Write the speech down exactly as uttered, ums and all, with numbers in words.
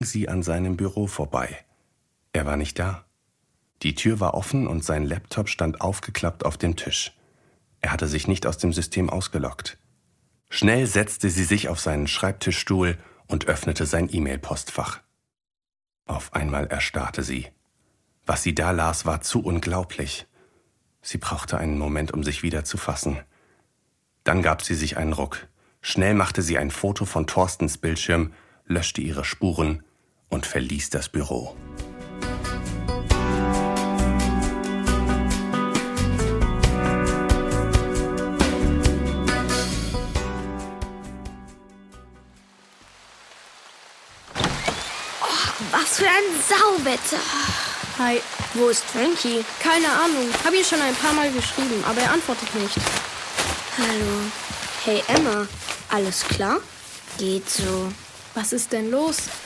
sie an seinem Büro vorbei. Er war nicht da. Die Tür war offen und sein Laptop stand aufgeklappt auf dem Tisch. Er hatte sich nicht aus dem System ausgeloggt. Schnell setzte sie sich auf seinen Schreibtischstuhl und öffnete sein E-Mail-Postfach. Auf einmal erstarrte sie. Was sie da las, war zu unglaublich. Sie brauchte einen Moment, um sich wieder zu fassen. Dann gab sie sich einen Ruck. Schnell machte sie ein Foto von Thorstens Bildschirm, löschte ihre Spuren und verließ das Büro. Was für ein Sauwetter. Hi. Wo ist Frankie? Keine Ahnung. Hab ihn schon ein paar Mal geschrieben, aber er antwortet nicht. Hallo. Hey Emma, alles klar? Geht so. Was ist denn los?